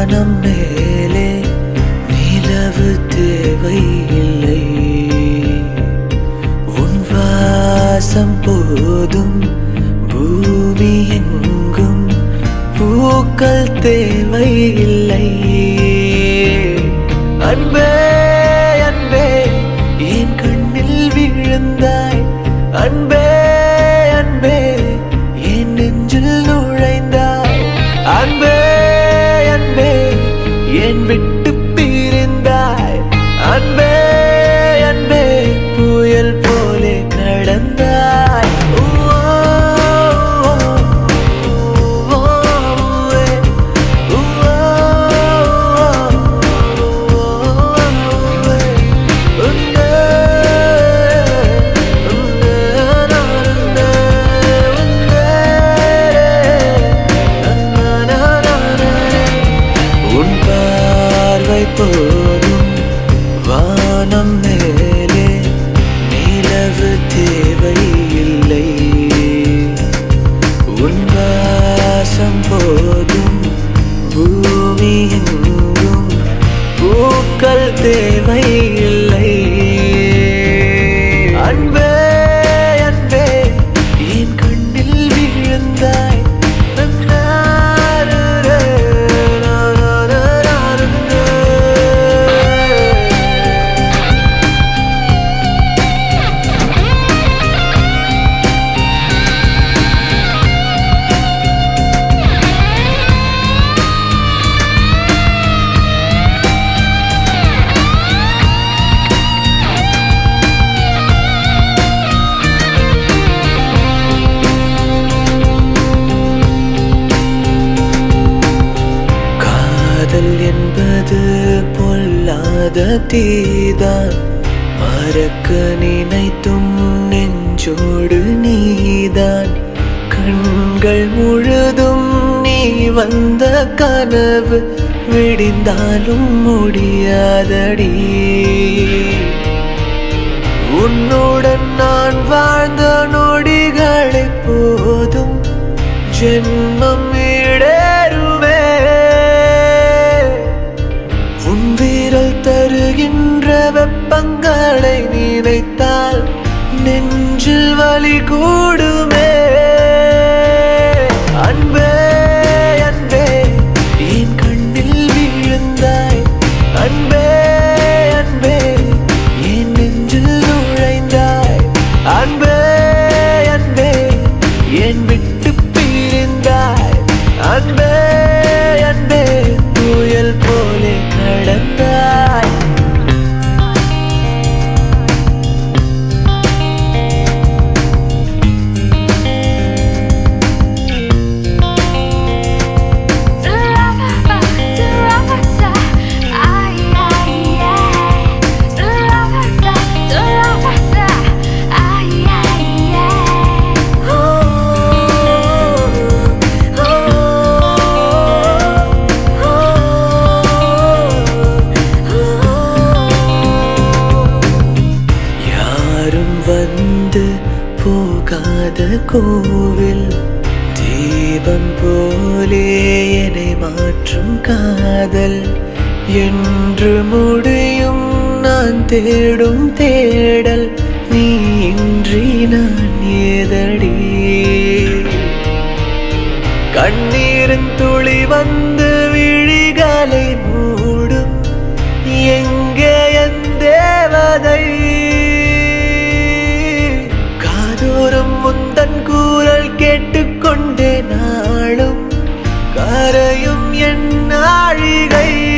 வானம் மேலே நிலவு தேவையில்லை, உன் வாசம் போதும். பூமி எங்கும் பூக்கள் தேவையில்லை. அன்பே அன்பே என் கண்ணில் விழுந்தாய், அன்பே அன்பே என் நெஞ்சில் நுழைந்தாய், அன்பே அன்பே என் விட்டு பிரிந்தாய், அன்பே அன்பே புயல் போலே கடந்தாய். போதும் வானம் மேலே நிலவு தேவையில்லை, உன் வாசம் போதும். பூமி எங்கும் பூக்கள் தேவையில்லை. அன்பே அன்பே என் கண்ணில் விழுந்தாய், என்பது பொல்லாத தீதான், மறக்க நினைத்தும் நெஞ்சோடு நீதான். கண்கள் முழுதும் நீ வந்த கனவு விடிந்தாலும் முடியாதடி. உன்னுடன் நான் வாழ்ந்த நொடிகளை போதும், ஜென்மம் ஈடேறுமே. உன் வீரல் தருகின்ற வெப்பங்களை நினைத்தால் நெஞ்சில் வலி கூடுமே. அன்பே அன்பே என் கண்ணில் விழுந்தாய், அன்பே அன்பே என் நெஞ்சில் நுழைந்தாய், அன்பே அன்பே என் விட்டு பிரிந்தாய், அன்பே அன்பே புயல் போலே கடந்தாய். வந்து போகாத கோவில் தீபம் போலே என்னை மாற்றும் காதல் என்று முடியும். நான் தேடும் தேடல் நீ இன்றி நான் ஏதடி. கண்ணீரின் துளி வந்து விழிகளை மூடும், எங்கே என் தேவதை. முந்தன் கூறல் கேட்டுக்கொண்டே நாளும் கரையும் என் நாழிகை.